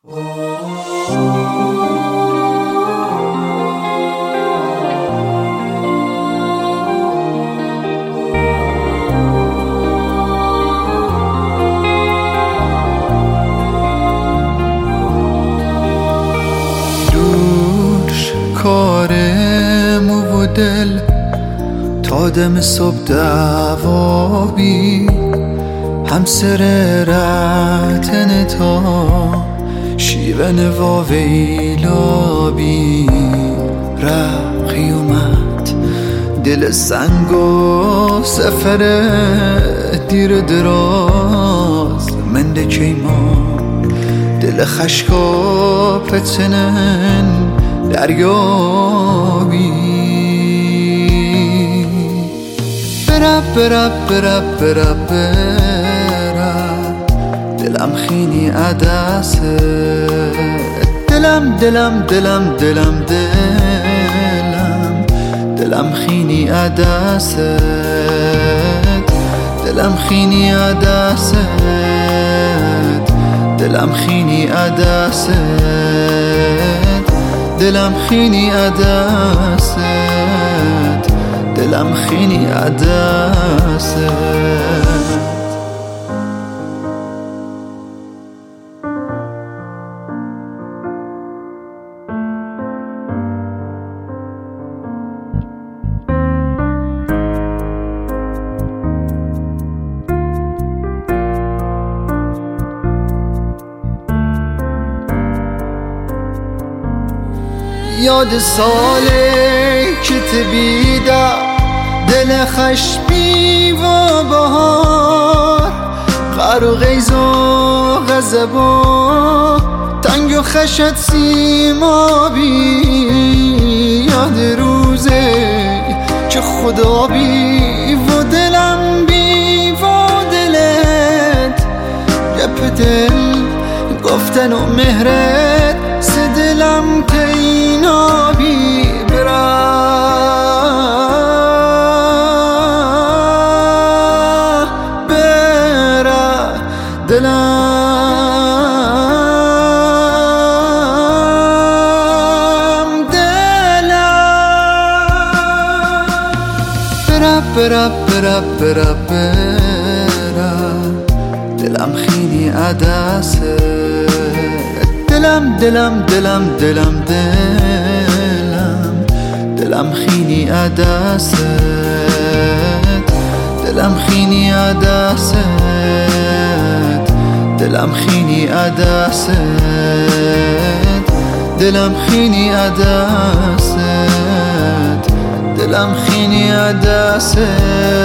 کار مو و دل تا دم صبح دوابی همسر رتن تا شیون واویلابی رقی اومد دل سنگ و سفر دیر دراز منده کیما دل خشکا پتنن دریابی برب دلم خینی عدسه دلم خینی عدسه دلم خینی عدسه دلم خینی عدسه دلم خینی عدست دلم خینی عدست یاد ساله که تبیده دل خشبی و بهار قر و غیز و غضب و تنگ و خشت سیمابی یاد روزه که خدا بی و دلم بی و دلت گپ دل گفتن و مهرت دلم تینابی برا دلم خینی عدسه دلم خینی عدسه دلم خینی عدسه دلم خینی عدسه دلم خینی عدسه دلم خینی عدسه